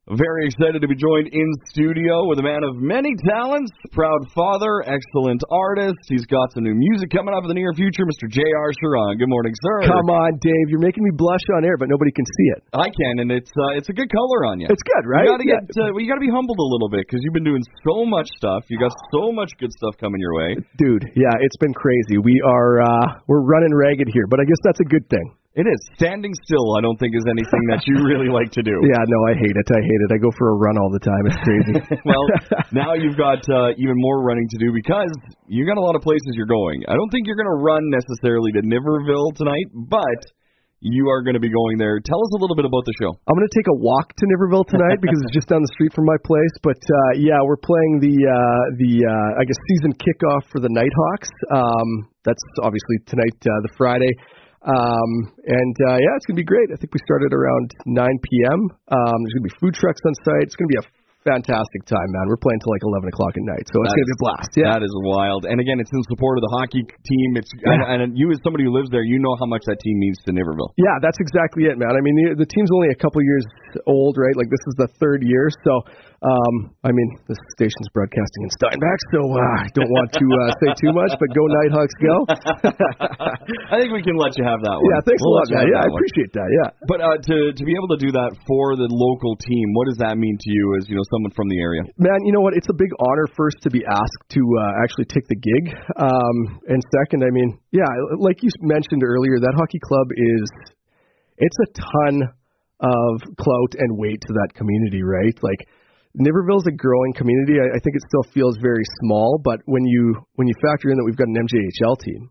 Very excited to be joined in studio with a man of many talents, proud father, excellent artist. He's got some new music coming up in the near future, Mr. J.R. Sharon. Good morning, sir. Come on, Dave. You're making me blush on air, but nobody can see it. I can, and it's a good color on you. It's good, right? You got to be humbled a little bit because you've been doing so much stuff. You got so much good stuff coming your way, dude. Yeah, it's been crazy. We're running ragged here, but I guess that's a good thing. It is. Standing still, I don't think, is anything that you really like to do. Yeah, no, I hate it. I go for a run all the time. It's crazy. Well, now you've got even more running to do because you got a lot of places you're going. I don't think you're going to run necessarily to Niverville tonight, but you are going to be going there. Tell us a little bit about the show. I'm going to take a walk to Niverville tonight because it's just down the street from my place. But yeah, we're playing the I guess season kickoff for the Nighthawks. That's obviously tonight, the Friday. Yeah, it's going to be great. I think we started around 9 p.m. There's going to be food trucks on site. It's going to be a fantastic time, man. We're playing till like 11 o'clock at night, so it's going to be a blast. Yeah. That is wild. And again, it's in support of the hockey team. And you as somebody who lives there, you know how much that team means to Niverville. Yeah, that's exactly it, man. I mean, the team's only a couple years old, right? Like this is the third year, so I mean, this station's broadcasting in Steinbach, so I don't want to say too much, but go Nighthawks, go. I think we can let you have that one. Yeah, thanks a lot, man. Yeah, I appreciate that, yeah. But to be able to do that for the local team, what does that mean to you as, someone from the area? Man, you know what? It's a big honor first to be asked to actually take the gig. And second, I mean, yeah, like you mentioned earlier, that hockey club it's a ton of clout and weight to that community, right? Like, Niverville's a growing community. I think it still feels very small, but when you factor in that we've got an MJHL team,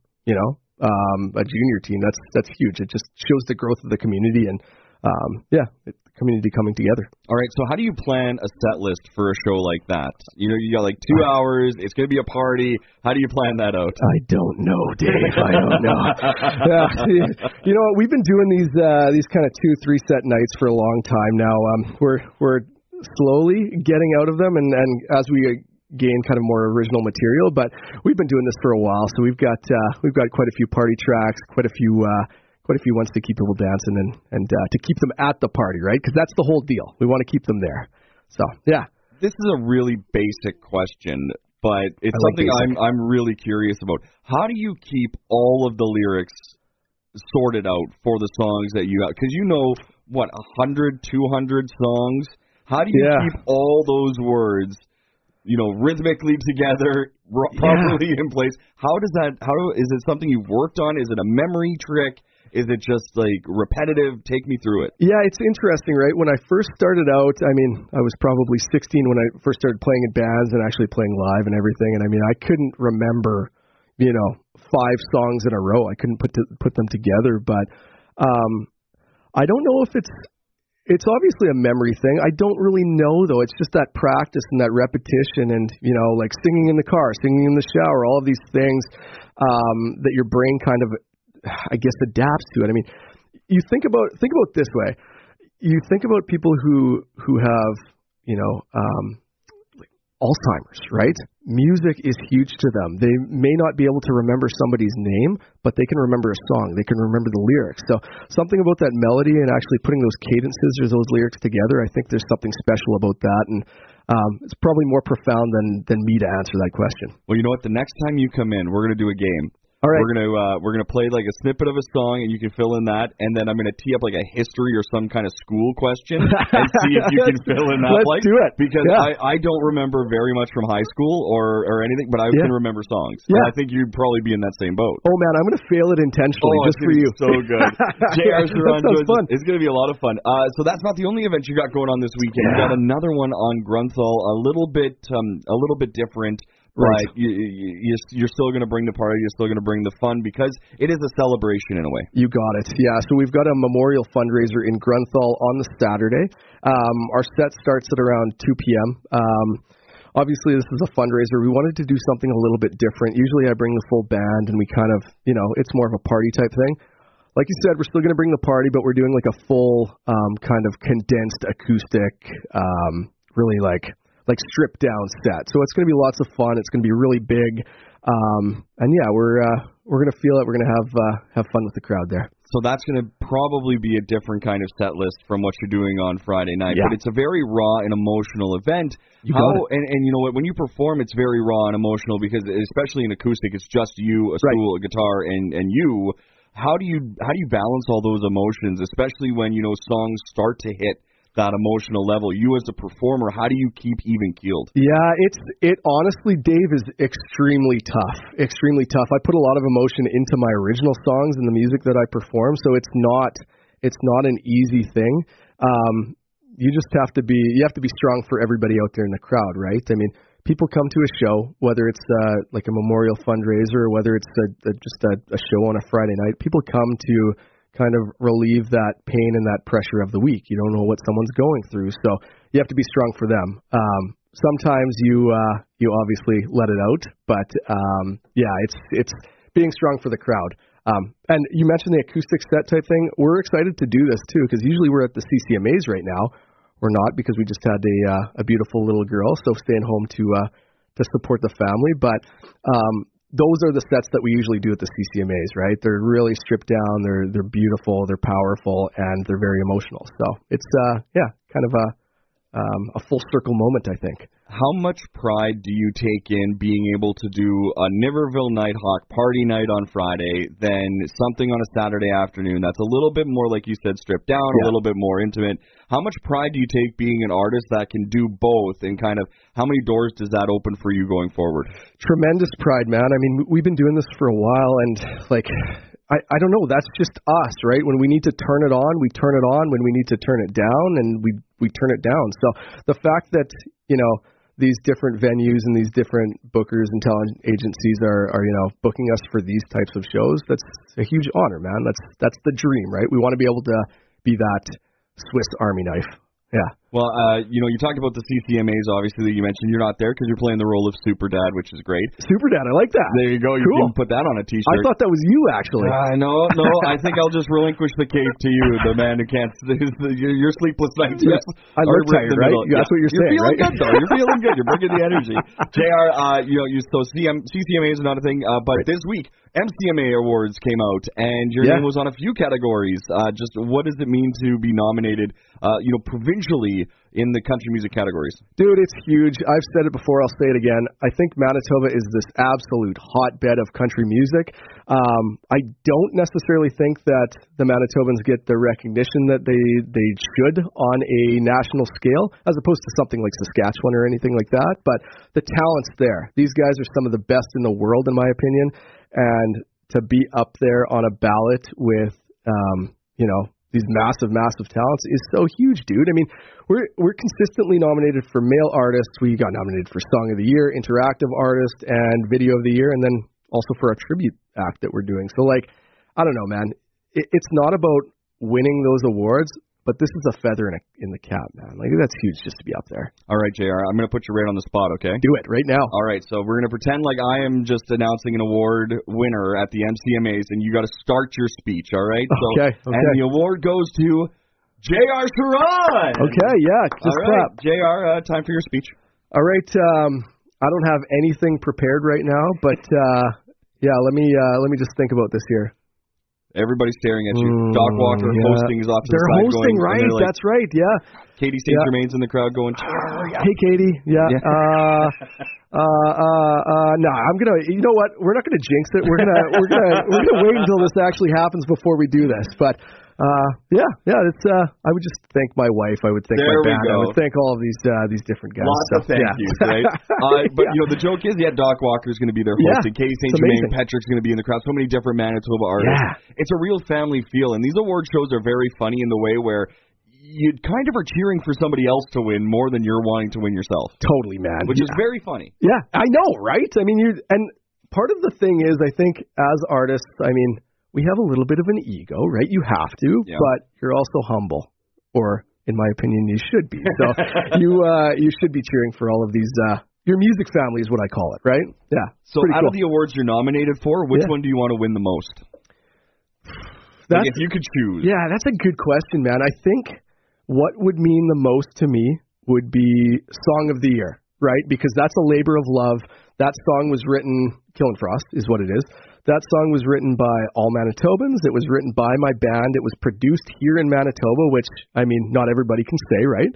a junior team, that's huge. It just shows the growth of the community and the community coming together. All right, so how do you plan a set list for a show like that? You got like 2 hours. It's going to be a party. How do you plan that out? I don't know, Dave. I don't know. You know what? We've been doing these kind of 2-3 set nights for a long time now. We're slowly getting out of them and as we gain kind of more original material, but we've been doing this for a while, so we've got quite a few party tracks, quite a few ones to keep people dancing and to keep them at the party, right? Because that's the whole deal. We want to keep them there. So yeah, this is a really basic question, but it's something I'm really curious about. How do you keep all of the lyrics sorted out for the songs that you have? Because 100, 200 songs. How do you keep all those words, rhythmically together, properly in place? Is it something you've worked on? Is it a memory trick? Is it just like repetitive? Take me through it. Yeah, it's interesting, right? When I first started out, I mean, I was probably 16 when I first started playing in bands and actually playing live and everything. And I mean, I couldn't remember, 5 songs in a row. I couldn't put them together, but I don't know if it's obviously a memory thing. I don't really know, though. It's just that practice and that repetition and, like singing in the car, singing in the shower, all of these things that your brain kind of, I guess, adapts to it. I mean, you think about it this way. You think about people who have, like Alzheimer's, right? Music is huge to them. They may not be able to remember somebody's name, but they can remember a song. They can remember the lyrics. So something about that melody and actually putting those cadences or those lyrics together, I think there's something special about that. And it's probably more profound than me to answer that question. Well, you know what? The next time you come in, we're going to do a game. All right. We're gonna play like a snippet of a song, and you can fill in that, and then I'm gonna tee up like a history or some kind of school question and see if you can fill in that. Let's do it. Because I don't remember very much from high school or anything, but I can remember songs. Yeah. And I think you'd probably be in that same boat. Oh man, I'm gonna fail it intentionally just for you. So good. J.R. Sharon, that sounds fun. It's gonna be a lot of fun. So that's not the only event you got going on this weekend. You got another one on Grunthal, a little bit different. Right. But you're still going to bring the party. You're still going to bring the fun because it is a celebration in a way. You got it. Yeah. So we've got a memorial fundraiser in Grunthal on the Saturday. Our set starts at around 2 p.m. Obviously, this is a fundraiser. We wanted to do something a little bit different. Usually I bring the full band and we kind of, it's more of a party type thing. Like you said, we're still going to bring the party, but we're doing like a full kind of condensed acoustic, really like stripped down set. So it's going to be lots of fun. It's going to be really big. And yeah, we're going to feel it. We're going to have fun with the crowd there. So that's going to probably be a different kind of set list from what you're doing on Friday night. Yeah. But it's a very raw and emotional event. You got it. And you know what? When you perform, it's very raw and emotional because, especially in acoustic, it's just you, a stool, a guitar, and you. How do you balance all those emotions, especially when songs start to hit that emotional level? You as a performer, how do you keep even keeled? Yeah, it honestly, Dave, is extremely tough. Extremely tough. I put a lot of emotion into my original songs and the music that I perform, so it's not an easy thing. You just have to be strong for everybody out there in the crowd, right? I mean, people come to a show, whether it's like a memorial fundraiser or whether it's just a show on a Friday night. People come to kind of relieve that pain and that pressure of the week. You don't know what someone's going through, so you have to be strong for them. Sometimes you obviously let it out, but it's being strong for the crowd. And you mentioned the acoustic set type thing. We're excited to do this too, because usually we're at the CCMAs right now. We're not, because we just had a beautiful little girl, so staying home to support the family. But those are the sets that we usually do at the CCMAs, right? They're really stripped down, they're beautiful, they're powerful, and they're very emotional. So it's kind of a full circle moment, I think. How much pride do you take in being able to do a Niverville Nighthawk party night on Friday, then something on a Saturday afternoon that's a little bit more, like you said, stripped down, a little bit more intimate? How much pride do you take being an artist that can do both, and kind of how many doors does that open for you going forward? Tremendous pride, man. I mean, we've been doing this for a while, and like, I don't know, that's just us, right? When we need to turn it on, we turn it on. When we need to turn it down, and we turn it down. So the fact that, these different venues and these different bookers and talent agencies are booking us for these types of shows, that's a huge honor, man. That's the dream, right? We want to be able to be that Swiss Army knife. Yeah. Well, you talked about the CCMAs, obviously, that you mentioned. You're not there because you're playing the role of Super Dad, which is great. Super Dad, I like that. There you go. You cool. can put that on a T-shirt. I thought that was you, actually. No, I think I'll just relinquish the cape to you, the man who can't. Your sleepless nights. Yeah. I look tired, right? That's what you're saying, feeling right? Good, though. You're feeling good. You're bringing the energy. JR, so CCMAs are not a thing, but this week, MCMA Awards came out, and your name was on a few categories. Just what does it mean to be nominated, provincially in the country music categories? Dude, it's huge. I've said it before, I'll say it again. I think Manitoba is this absolute hotbed of country music. I don't necessarily think that the Manitobans get the recognition that they should on a national scale, as opposed to something like Saskatchewan or anything like that. But the talent's there. These guys are some of the best in the world, in my opinion. And to be up there on a ballot with, these massive talents is so huge, dude. I mean, we're consistently nominated for male artists. We got nominated for Song of the Year, Interactive Artist, and Video of the Year, and then also for a tribute act that we're doing. So, like, I don't know, man. It's not about winning those awards, but this is a feather in the cap, man. Like, that's huge just to be up there. All right, JR, I'm going to put you right on the spot, okay? Do it right now. All right, so we're going to pretend like I am just announcing an award winner at the MCMAs, and you got to start your speech, all right? Okay. And the award goes to JR Sharon. Okay, yeah, just all right, JR, time for your speech. All right, I don't have anything prepared right now, but let me just think about this here. Everybody's staring at you. Doc Walker hosting is off to the side. They're hosting, right? Like, that's right, yeah. Katie St. Germain's in the crowd going, Hey, Katie. Yeah. I'm gonna. You know what? We're not gonna jinx it. We're gonna wait until this actually happens before we do this. But it's. I would just thank my wife. I would thank my band. I would thank all of these different guys. Lots of thank yous, right? But the joke is, Doc Walker's going to be there hosting. Katie St. Germain, Patrick's going to be in the crowd. So many different Manitoba artists. Yeah. It's a real family feel, and these award shows are very funny in the way where you kind of are cheering for somebody else to win more than you're wanting to win yourself. Totally, man. Which is very funny. Yeah, I know, right? I mean, and part of the thing is, I think as artists, I mean, we have a little bit of an ego, right? You have to, but you're also humble, or in my opinion, you should be. So you should be cheering for all of these. Your music family is what I call it, right? Yeah. So out of the awards you're nominated for, which one do you want to win the most? Like if you could choose. Yeah, that's a good question, man. I think what would mean the most to me would be Song of the Year, right? Because that's a labor of love. That song was written, Killing Frost is what it is. That song was written by all Manitobans. It was written by my band. It was produced here in Manitoba, which, I mean, not everybody can say, right?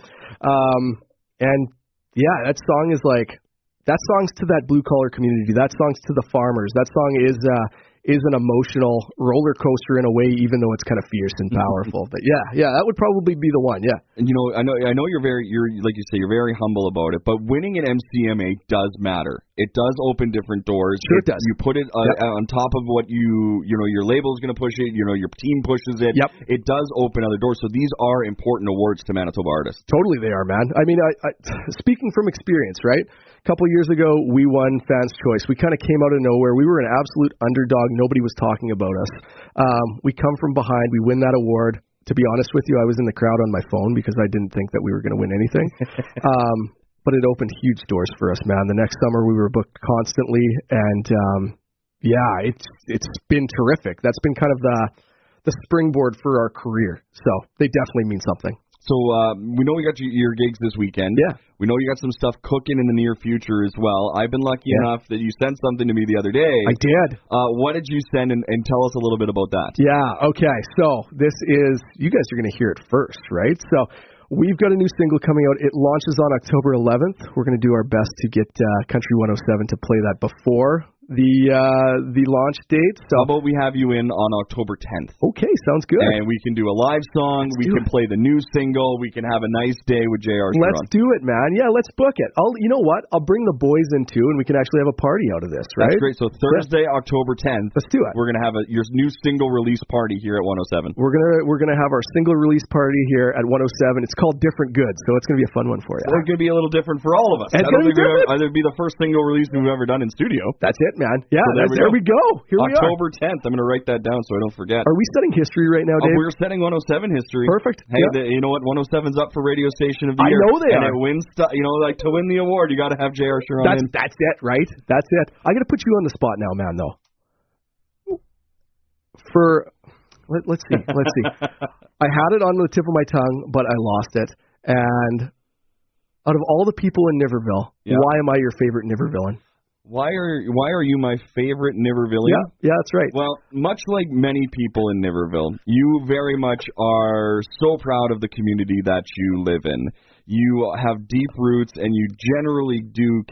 And yeah, that song is that song's to that blue collar community. That song's to the farmers. That song is an emotional roller coaster in a way, even though it's kind of fierce and powerful. But yeah, that would probably be the one. Yeah. And I know you're like you say, you're very humble about it. But winning an MCMA does matter. It does open different doors. Sure, it does. You put it on top of what your label is going to push it. Your team pushes it. Yep. It does open other doors. So these are important awards to Manitoba artists. Totally, they are, man. I mean, I speaking from experience, right? A couple years ago, we won Fans' Choice. We kind of came out of nowhere. We were an absolute underdog. Nobody was talking about us. We come from behind. We win that award. To be honest with you, I was in the crowd on my phone because I didn't think that we were going to win anything. But it opened huge doors for us, man. The next summer, we were booked constantly, and it's been terrific. That's been kind of the springboard for our career. So they definitely mean something. So we know we got your gigs this weekend. Yeah. We know you got some stuff cooking in the near future as well. I've been lucky enough that you sent something to me the other day. I did. What did you send, and tell us a little bit about that? Yeah, okay. So this is, you guys are going to hear it first, right? So we've got a new single coming out. It launches on October 11th. We're going to do our best to get Country 107 to play that before the launch date. So how about we have you in on October 10th? Okay, sounds good. And we can do a live song. We can play the new single. We can have a nice day with J.R. Chiron. Let's do it, man. Yeah, let's book it. You know what? I'll bring the boys in too, and we can actually have a party out of this, right? That's great. So Thursday, October 10th. Let's do it. We're gonna have your new single release party here at 107. We're gonna have our single release party here at 107. It's called Different Goods, so it's gonna be a fun one for you. It's gonna be a little different for all of us. I don't think it'll be the first single release we've ever done in studio. That's it, man. Yeah, so there we go. Here we are. October 10th. I'm going to write that down so I don't forget. Are we setting history right now, Dave? We're setting 107 history. Perfect. Hey, you know what? 107's up for Radio Station of the Year. I know they are. And it wins stuff. To win the award, you got to have J.R. Chiron in. That's it, right? That's it. I got to put you on the spot now, man, though. Let's see. I had it on the tip of my tongue, but I lost it. And out of all the people in Niverville, why am I your favorite Nivervillian? Why are you my favorite Nivervillian? Yeah, that's right. Well, much like many people in Niverville, you very much are so proud of the community that you live in. You have deep roots, and you genuinely do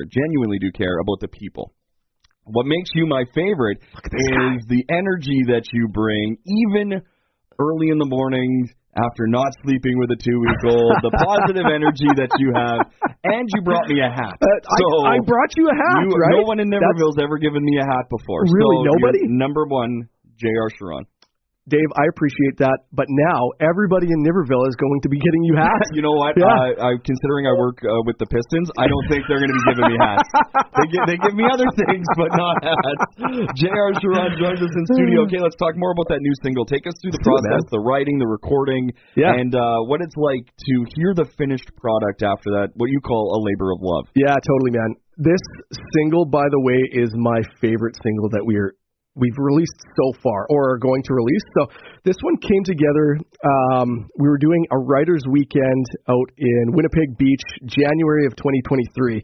care about the people. What makes you my favorite is the energy that you bring, even early in the morning, after not sleeping with a 2-week-old, the positive energy that you have, and you brought me a hat. I brought you a hat, right? No one in Niverville's ever given me a hat before. Really, nobody? Number one, J.R. Chiron. Dave, I appreciate that, but now everybody in Niverville is going to be getting you hats. You know what? Yeah. Considering I work with the Pistons, I don't think they're going to be giving me hats. They give me other things, but not hats. J.R. Chiron joins us in studio. Okay, let's talk more about that new single. Take us through the process, the writing, the recording, and what it's like to hear the finished product after that, what you call a labor of love. Yeah, totally, man. This single, by the way, is my favorite single that we've released so far, or are going to release. So this one came together. We were doing a writer's weekend out in Winnipeg Beach, January of 2023.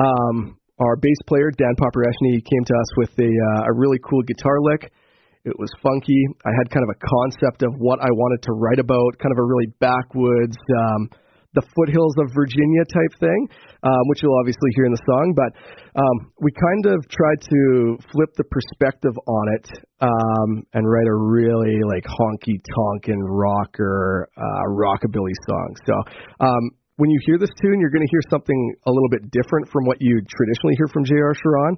Our bass player, Dan Papareshny, came to us with a really cool guitar lick. It was funky. I had kind of a concept of what I wanted to write about, kind of a really backwoods, the foothills of Virginia type thing, which you'll obviously hear in the song. But we kind of tried to flip the perspective on it and write a really honky-tonkin' rocker, rockabilly song. So when you hear this tune, you're going to hear something a little bit different from what you traditionally hear from J.R. Chiron.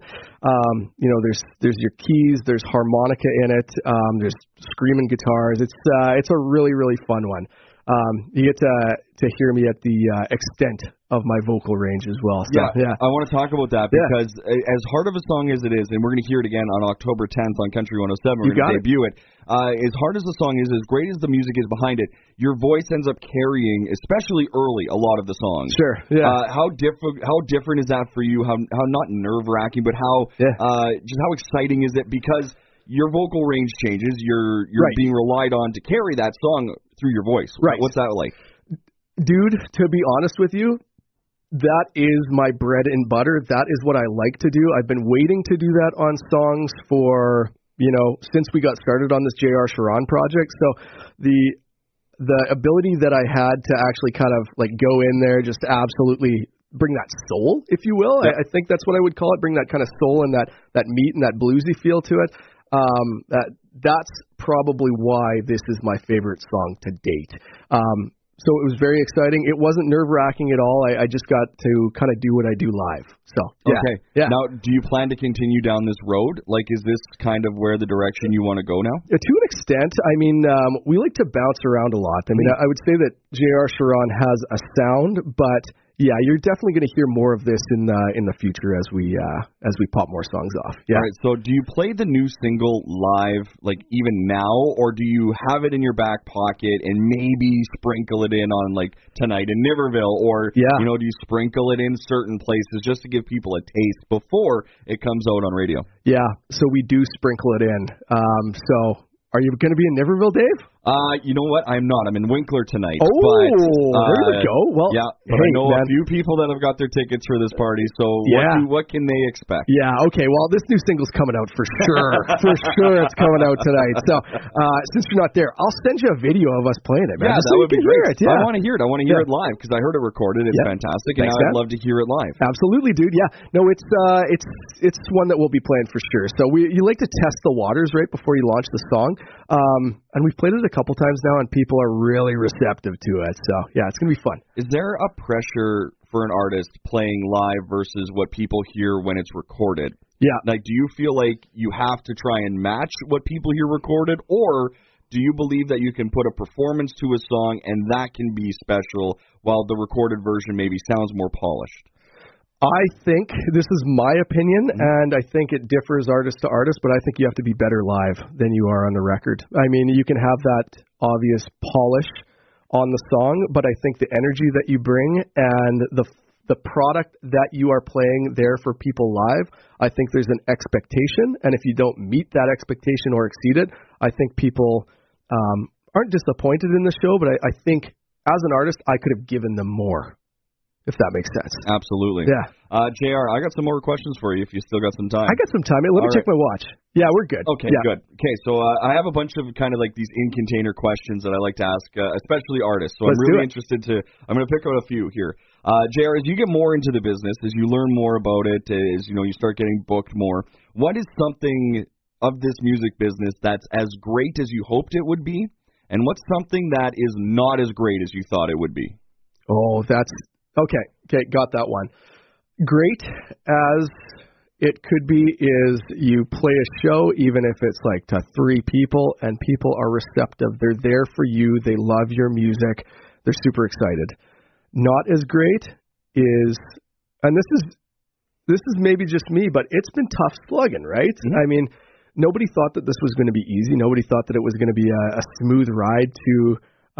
There's your keys, there's harmonica in it, there's screaming guitars. It's a really, really fun one. You get to hear me at the extent of my vocal range as well. So, I want to talk about that because as hard of a song as it is, and we're going to hear it again on October 10th on Country 107, we're going to debut it. As hard as the song is, as great as the music is behind it, your voice ends up carrying, especially early, a lot of the songs. Sure. Yeah. How different is that for you? How not nerve-wracking, but just how exciting is it? Because your vocal range changes. You're being relied on to carry that song through your voice. Right. What's that like? Dude, to be honest with you, That is my bread and butter. That is what I like to do. I've been waiting to do that on songs for, since we got started on this J.R. Sharon project. So the ability that I had to actually kind of like go in there, just absolutely bring that soul, if you will. Yeah. I think that's what I would call it. Bring that kind of soul and that meat and that bluesy feel to it. That's probably why this is my favorite song to date. So it was very exciting. It wasn't nerve-wracking at all. I just got to kind of do what I do live. So yeah. Okay. Yeah. Now, do you plan to continue down this road? Like, is this kind of where the direction you want to go now? To an extent. I mean, we like to bounce around a lot. I mean, I would say that J.R. Sharon has a sound, but yeah, you're definitely going to hear more of this in the future as we pop more songs off. Yeah. All right. So, do you play the new single live, like even now, or do you have it in your back pocket and maybe sprinkle it in on like Tonight in Niverville, or do you sprinkle it in certain places just to give people a taste before it comes out on radio? Yeah. So we do sprinkle it in. So, are you going to be in Niverville, Dave? You know what? I'm not. I'm in Winkler tonight. Oh, there we go. Well, yeah, but I know a few people that have got their tickets for this party, so what can they expect? Yeah, okay. Well, this new single's coming out for sure. For sure it's coming out tonight. So, since you're not there, I'll send you a video of us playing it, man. Yeah, that would be great. I want to hear it. I want to hear it live because I heard it recorded. It's fantastic, and I'd love to hear it live. Absolutely, dude. Yeah. No, it's one that we'll be playing for sure. So you like to test the waters right before you launch the song. And we've played it a couple times now, and people are really receptive to it. So, yeah, it's going to be fun. Is there a pressure for an artist playing live versus what people hear when it's recorded? Yeah. Like, do you feel like you have to try and match what people hear recorded, or do you believe that you can put a performance to a song and that can be special while the recorded version maybe sounds more polished? I think this is my opinion, and I think it differs artist to artist, but I think you have to be better live than you are on the record. I mean, you can have that obvious polish on the song, but I think the energy that you bring and the product that you are playing there for people live, I think there's an expectation, and if you don't meet that expectation or exceed it, I think people aren't disappointed in the show, but I think as an artist, I could have given them more. If that makes sense. Absolutely. Yeah. JR, I got some more questions for you if you still got some time. I got some time. Let me check my watch. Yeah, we're good. Okay, good. Okay, so I have a bunch of kind of like these in-container questions that I like to ask, especially artists. So I'm really interested I'm going to pick out a few here. JR, as you get more into the business, as you learn more about it, as you start getting booked more, what is something of this music business that's as great as you hoped it would be? And what's something that is not as great as you thought it would be? Oh, Okay, got that one. Great as it could be is you play a show, even if it's like to 3 people, and people are receptive. They're there for you. They love your music. They're super excited. Not as great is, and this is maybe just me, but it's been tough slugging, right? Mm-hmm. I mean, nobody thought that this was going to be easy. Nobody thought that it was going to be a smooth ride to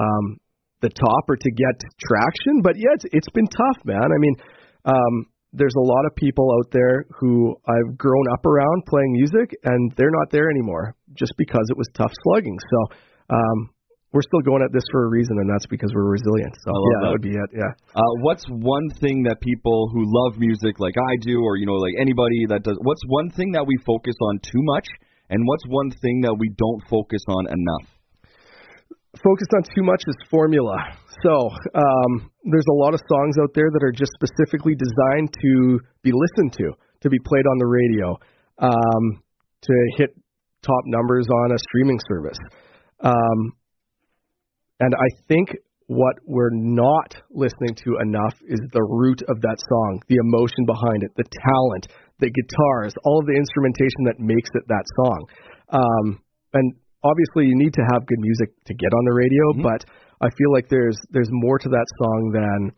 the top or to get traction, but yeah, it's been tough, man. I mean, there's a lot of people out there who I've grown up around playing music, and they're not there anymore just because it was tough slugging. So we're still going at this for a reason, and that's because we're resilient. So that would be it. Yeah. What's one thing that people who love music like I do, or like anybody that does, what's one thing that we focus on too much, and what's one thing that we don't focus on enough? Focused on too much is formula. So there's a lot of songs out there that are just specifically designed to be listened to be played on the radio, to hit top numbers on a streaming service. And I think what we're not listening to enough is the root of that song, the emotion behind it, the talent, the guitars, all of the instrumentation that makes it that song. And obviously, you need to have good music to get on the radio, but I feel like there's more to that song than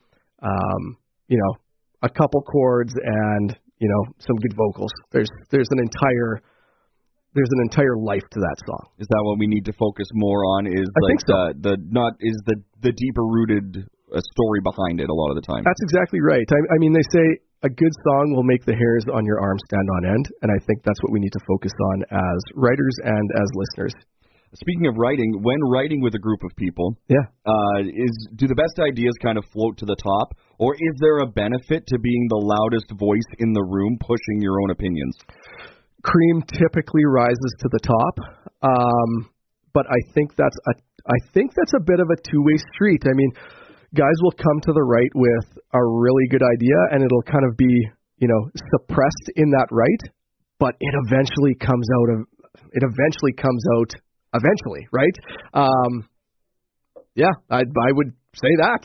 a couple chords and some good vocals. There's an entire life to that song. Is that what we need to focus more on? Is I think so. the deeper rooted story behind it a lot of the time? That's exactly right. I mean, they say a good song will make the hairs on your arm stand on end, and I think that's what we need to focus on as writers and as listeners. speaking of writing, when writing with a group of people, do the best ideas kind of float to the top, or is there a benefit to being the loudest voice in the room, pushing your own opinions? Cream typically rises to the top, but I think that's a bit of a two-way street. I mean, guys will come to the right with a really good idea, and it'll kind of be, suppressed in that right, but it eventually comes out eventually, right? I would say that.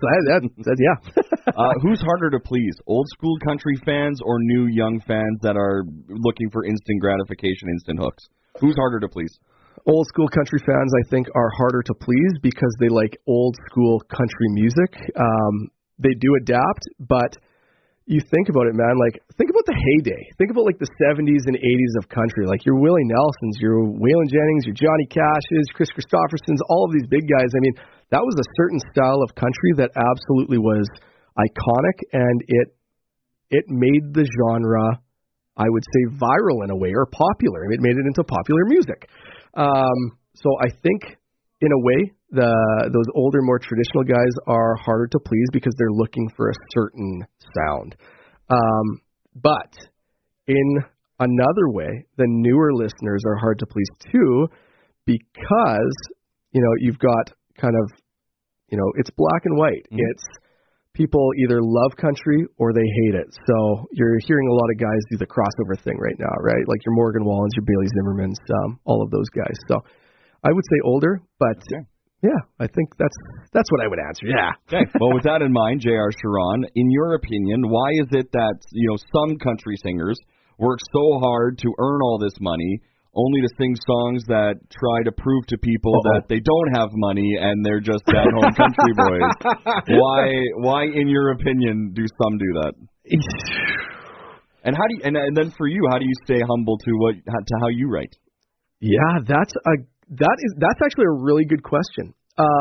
Who's harder to please, old school country fans or new young fans that are looking for instant gratification, instant hooks? Who's harder to please? Old school country fans, I think, are harder to please because they like old school country music. They do adapt, but you think about it, man, like, think about the heyday. Think about, like, the 70s and 80s of country. Like, your Willie Nelsons, your Waylon Jennings, your Johnny Cashes, Chris Christophersons, all of these big guys. I mean, that was a certain style of country that absolutely was iconic, and it made the genre, I would say, viral in a way, or popular. It made it into popular music. So I think, in a way, those older, more traditional guys are harder to please because they're looking for a certain sound. But in another way, the newer listeners are hard to please too because, you've got kind of, it's black and white. Mm-hmm. It's people either love country or they hate it. So you're hearing a lot of guys do the crossover thing right now, right? Like your Morgan Wallens, your Bailey Zimmermans, all of those guys. So I would say older, but... Okay. Yeah, I think that's what I would answer. Yeah. Okay. Well, with that in mind, J.R. Charron, in your opinion, why is it that some country singers work so hard to earn all this money, only to sing songs that try to prove to people that they don't have money and they're just at-home country boys? Why, in your opinion, do some do that? And how do you, and then for you, how do you stay humble to how you write? Yeah, that's actually a really good question.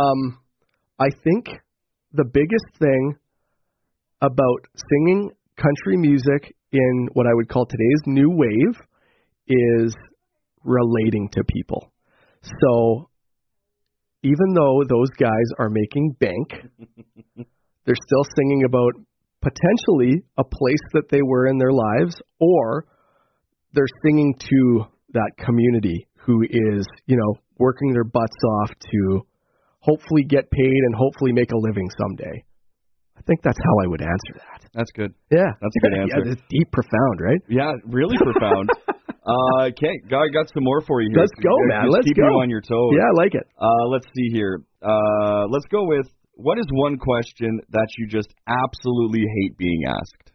I think the biggest thing about singing country music in what I would call today's new wave is relating to people. So even though those guys are making bank, they're still singing about potentially a place that they were in their lives, or they're singing to that community who is, working their butts off to hopefully get paid and hopefully make a living someday. I think that's how I would answer that. That's good. Yeah. That's a good answer. Yeah, it's deep, profound, right? Yeah, really profound. Okay, I got some more for you here. Let's go, man. Let's keep go. you on your toes. Yeah, I like it. Let's see here. Let's go with, what is one question that you just absolutely hate being asked?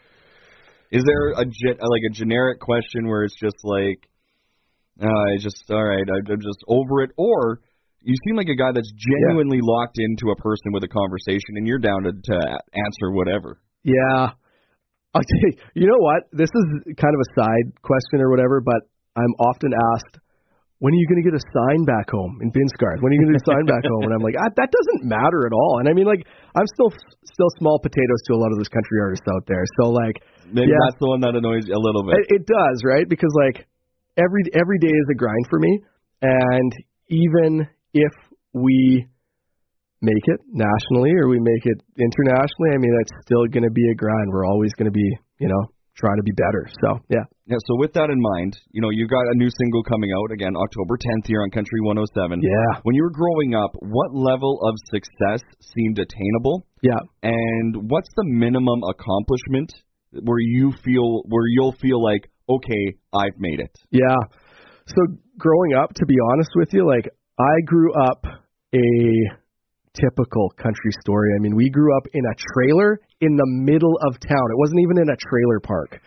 Is there a generic question where it's just like, I'm just over it, or you seem like a guy that's genuinely locked into a person with a conversation, and you're down to answer whatever. Yeah. I'll tell you, you know what? This is kind of a side question or whatever, but I'm often asked, when are you going to get a sign back home in Binsgard? When are you going to get a sign back home? And I'm like, that doesn't matter at all. And I mean, like, I'm still small potatoes to a lot of those country artists out there. So, like, maybe that's the one that annoys you a little bit. It does, right? Because, like, every day is a grind for me, and even if we make it nationally or we make it internationally, I mean, it's still going to be a grind. We're always going to be, trying to be better. So, yeah. Yeah, so with that in mind, you've got a new single coming out, again, October 10th here on Country 107. Yeah. When you were growing up, what level of success seemed attainable? Yeah. And what's the minimum accomplishment where you'll feel like, okay, I've made it? Yeah. So growing up, to be honest with you, like, I grew up a typical country story. I mean, we grew up in a trailer in the middle of town. It wasn't even in a trailer park.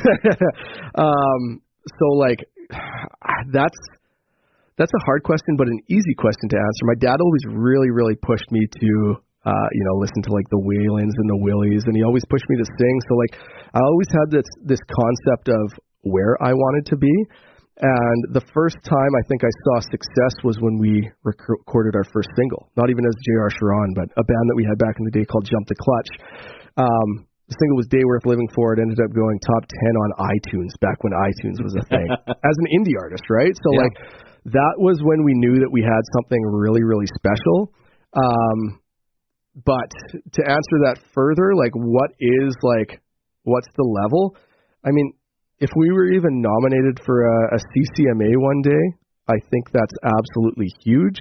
So, like, that's a hard question, but an easy question to answer. My dad always really, really pushed me to listen to, like, the Waylons and the Willies, and he always pushed me to sing. So, like, I always had this concept of where I wanted to be. And the first time I think I saw success was when we recorded our first single, not even as J.R. Charron, but a band that we had back in the day called Jump the Clutch. The single was Day Worth Living For. It ended up going top 10 on iTunes back when iTunes was a thing as an indie artist, right? So, like, that was when we knew that we had something really, really special. But to answer that further, like what's the level? I mean, if we were even nominated for a CCMA one day, I think that's absolutely huge.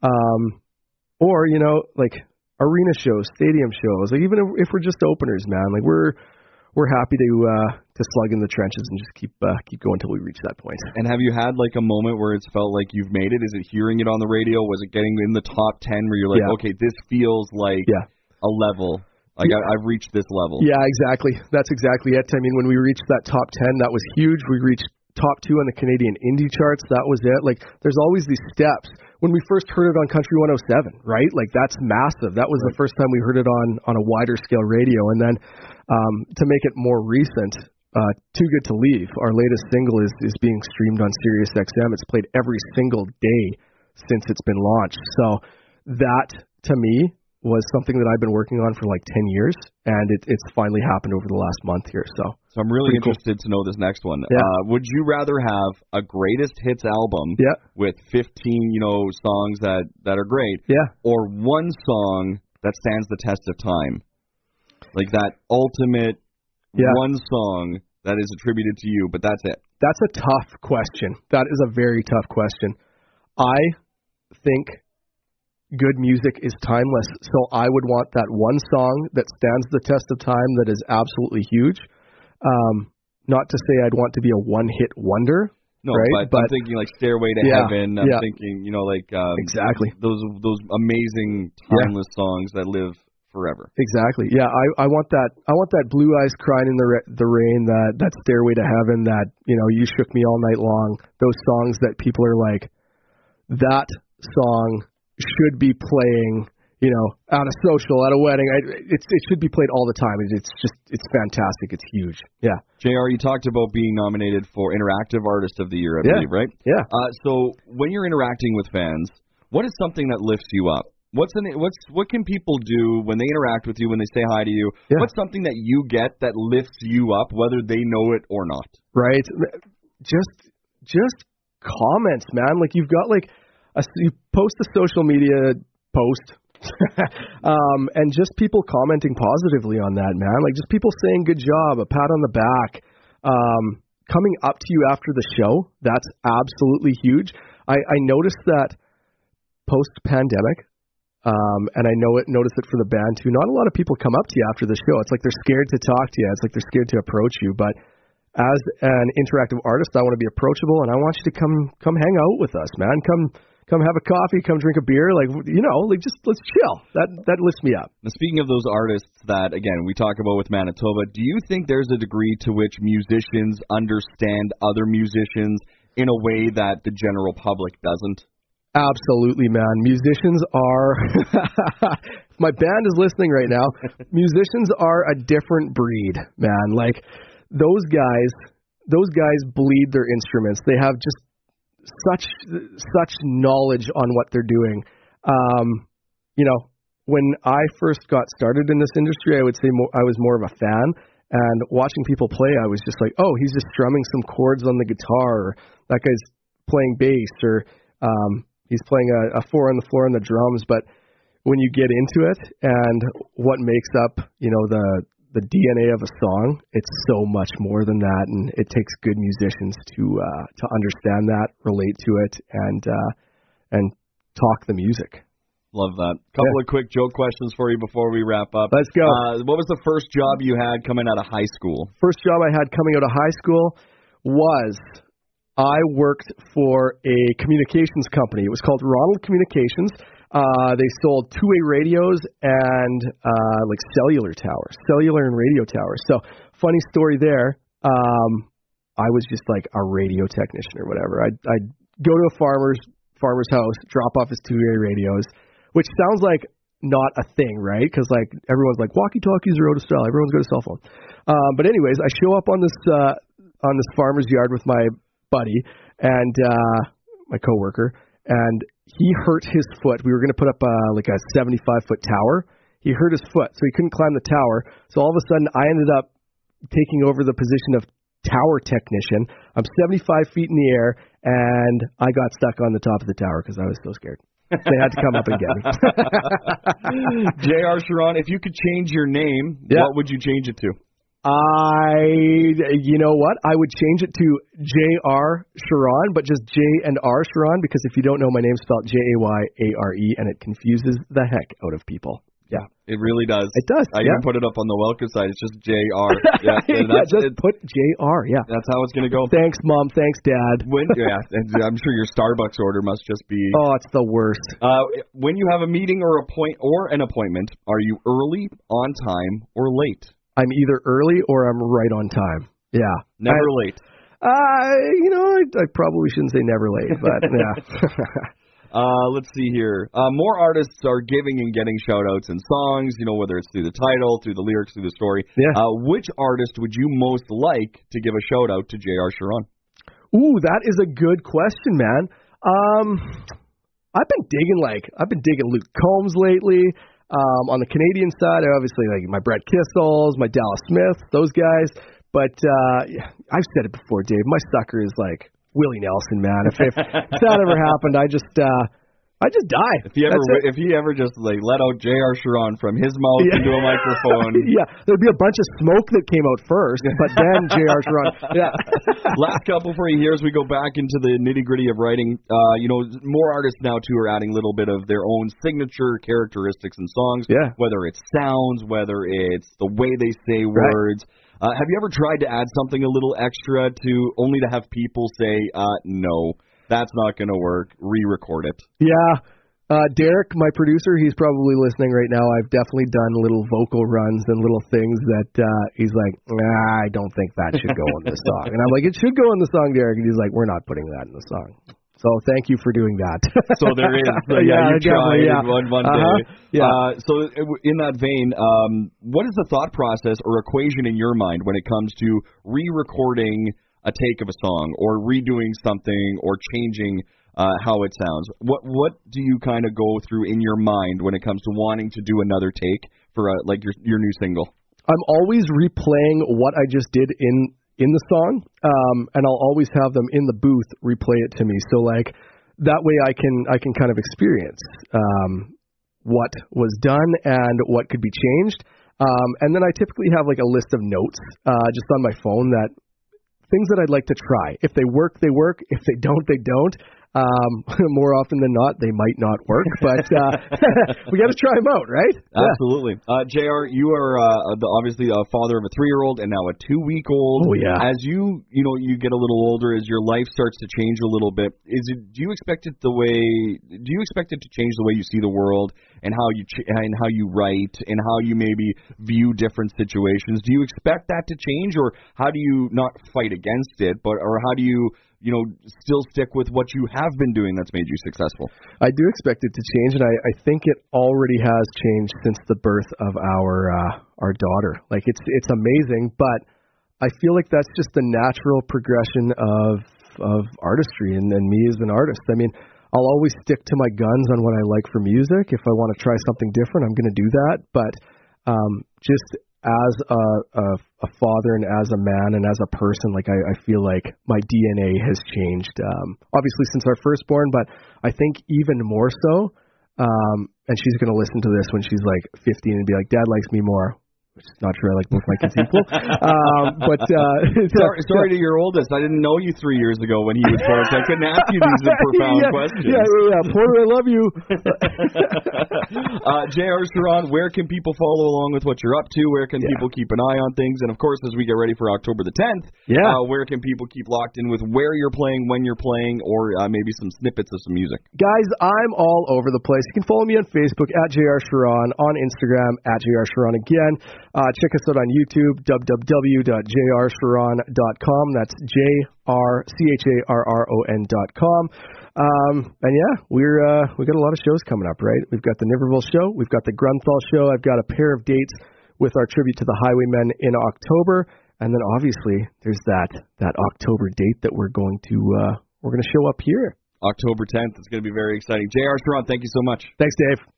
Or, you know, like arena shows, stadium shows, like even if we're just openers, man, like we're happy to slug in the trenches and just keep going until we reach that point. And have you had like a moment where it's felt like you've made it? Is it hearing it on the radio? Was it getting in the top 10 where you're like, okay, this feels like a level? Like I've reached this level. Yeah, exactly. That's exactly it. I mean, when we reached that top 10, that was huge. We reached top 2 on the Canadian indie charts. That was it. Like, there's always these steps. When we first heard it on Country 107, right? Like, that's massive. That was the first time we heard it on a wider scale radio. And then to make it more recent, Too Good to Leave, our latest single, is being streamed on Sirius XM. It's played every single day since it's been launched. So that, to me, was something that I've been working on for like 10 years, and it's finally happened over the last month here. So I'm really interested to know this next one. Yeah. Would you rather have a greatest hits album with 15, songs that are great, or one song that stands the test of time? Like that ultimate one song that is attributed to you, but that's it. That's a tough question. That is a very tough question. I think good music is timeless, so I would want that one song that stands the test of time, that is absolutely huge. Not to say I'd want to be a one-hit wonder. No, right? but I'm thinking like Stairway to Heaven. I'm thinking, exactly those amazing timeless songs that live forever. Exactly. Yeah, I want that. I want that Blue Eyes Crying in the Rain, that Stairway to Heaven, that You Shook Me All Night Long. Those songs that people are like, that song should be playing, at a social, at a wedding. It should be played all the time. It's fantastic. It's huge. Yeah. JR, you talked about being nominated for Interactive Artist of the Year, I believe, right? Yeah. So when you're interacting with fans, what is something that lifts you up? What can people do when they interact with you, when they say hi to you? Yeah. What's something that you get that lifts you up, whether they know it or not? Right. Just comments, man. Like you've got you post a social media post, and just people commenting positively on that, man. Like just people saying good job, a pat on the back, coming up to you after the show. That's absolutely huge. I noticed that post-pandemic, and I noticed it for the band too. Not a lot of people come up to you after the show. It's like they're scared to talk to you. It's like they're scared to approach you. But as an interactive artist, I want to be approachable, and I want you to come hang out with us, man. Come have a coffee, come drink a beer, just let's chill. That lifts me up. Now, speaking of those artists that, again, we talk about with Manitoba, do you think there's a degree to which musicians understand other musicians in a way that the general public doesn't? Absolutely, man. Musicians are, if my band is listening right now, musicians are a different breed, man. Like, those guys bleed their instruments. They have just such knowledge on what they're doing. When I first got started in this industry, I would say I was more of a fan, and watching people play, I was just like, oh, he's just strumming some chords on the guitar, or that guy's playing bass, or he's playing a 4 on the floor on the drums. But when you get into it and what makes up, the DNA of a song, it's so much more than that, and it takes good musicians to understand that, relate to it, and talk the music. Love that. Couple of quick joke questions for you before we wrap up. Let's go. What was the first job you had coming out of high school? First job I had coming out of high school was I worked for a communications company. It was called Ronald Communications. They sold two-way radios and cellular and radio towers. So funny story there. I was just like a radio technician or whatever. I'd go to a farmer's house, drop off his two-way radios, which sounds like not a thing, right? Because everyone's like, walkie-talkies are out of style. Everyone's got a cell phone. But anyways, I show up on this farmer's yard with my buddy and my coworker, and he hurt his foot. We were going to put up a 75-foot tower. He hurt his foot, so he couldn't climb the tower. So all of a sudden, I ended up taking over the position of tower technician. I'm 75 feet in the air, and I got stuck on the top of the tower because I was so scared. They had to come up and get me. J.R. Sharon, if you could change your name, what would you change it to? You know what? I would change it to J.R. Sharon, but just J and R Sharon, because if you don't know, my name's spelled Jayare, and it confuses the heck out of people. Yeah. It really does. It does. I even put it up on the Welcome site. It's just J.R. Just put J.R. Yeah. That's how it's going to go. Thanks, Mom. Thanks, Dad. And I'm sure your Starbucks order must just be... Oh, it's the worst. When you have a meeting or an appointment, are you early, on time, or late? I'm either early or I'm right on time. Yeah. Never late. I probably shouldn't say never late, but yeah. Let's see here. More artists are giving and getting shout-outs in songs, whether it's through the title, through the lyrics, through the story. Yeah. Which artist would you most like to give a shout-out to J.R. Sharon? Ooh, that is a good question, man. I've been digging Luke Combs lately. On the Canadian side, obviously, like my Brett Kissells, my Dallas Smiths, those guys. But I've said it before, Dave. My sucker is like Willie Nelson, man. If that ever happened, I just die. If he ever just like let out J.R. Sharon from his mouth into a microphone. There'd be a bunch of smoke that came out first, but then J.R. Sharon. Yeah. Last couple for you here as we go back into the nitty-gritty of writing. More artists now too are adding a little bit of their own signature characteristics in songs. Yeah. Whether it's sounds, whether it's the way they say words. Have you ever tried to add something a little extra only to have people say, no, that's not going to work, re-record it? Yeah. Derek, my producer, he's probably listening right now. I've definitely done little vocal runs and little things that he's like, I don't think that should go in the song. And I'm like, it should go in the song, Derek. And he's like, we're not putting that in the song. So thank you for doing that. So there is. You tried one day. Yeah. So in that vein, what is the thought process or equation in your mind when it comes to re-recording a take of a song or redoing something or changing how it sounds? What do you kind of go through in your mind when it comes to wanting to do another take for your new single? I'm always replaying what I just did in the song, and I'll always have them in the booth replay it to me. So like that way I can kind of experience what was done and what could be changed. And then I typically have like a list of notes just on my phone that things that I'd like to try. If they work, they work. If they don't, they don't. More often than not, they might not work, but we got to try them out, right? Absolutely. JR, you are obviously a father of a 3-year-old and now a 2-week-old. Oh, yeah. As you get a little older, as your life starts to change a little bit, do you expect it to change the way you see the world and how you write and how you maybe view different situations? Do you expect that to change, or how do you not fight against it, or how do you still stick with what you have been doing that's made you successful? I do expect it to change, and I think it already has changed since the birth of our daughter. Like it's amazing, but I feel like that's just the natural progression of artistry and me as an artist. I mean, I'll always stick to my guns on what I like for music. If I want to try something different, I'm going to do that. But just as a father and as a man and as a person, like I feel like my DNA has changed, obviously since our firstborn, but I think even more so. And she's going to listen to this when she's like 15 and be like, Dad likes me more. Which is not sure I like both my kids equal. But sorry to your oldest. I didn't know you 3 years ago when he was born, so I couldn't ask you these profound questions. Yeah. Porter, I love you. J.R. Sharon, where can people follow along with what you're up to? Where can people keep an eye on things? And of course, as we get ready for October the 10th, where can people keep locked in with where you're playing, when you're playing, or maybe some snippets of some music? Guys, I'm all over the place. You can follow me on Facebook at J.R. Sharon, on Instagram at J.R. Sharon again. Check us out on YouTube, www.jrsharon.com. That's JRCHARRON.com. And we got a lot of shows coming up, right? We've got the Niverville show, we've got the Grunthal show. I've got a pair of dates with our tribute to the Highwaymen in October, and then obviously there's that October date that we're going to show up here. October 10th. It's going to be very exciting. J.R. Sharon, thank you so much. Thanks, Dave.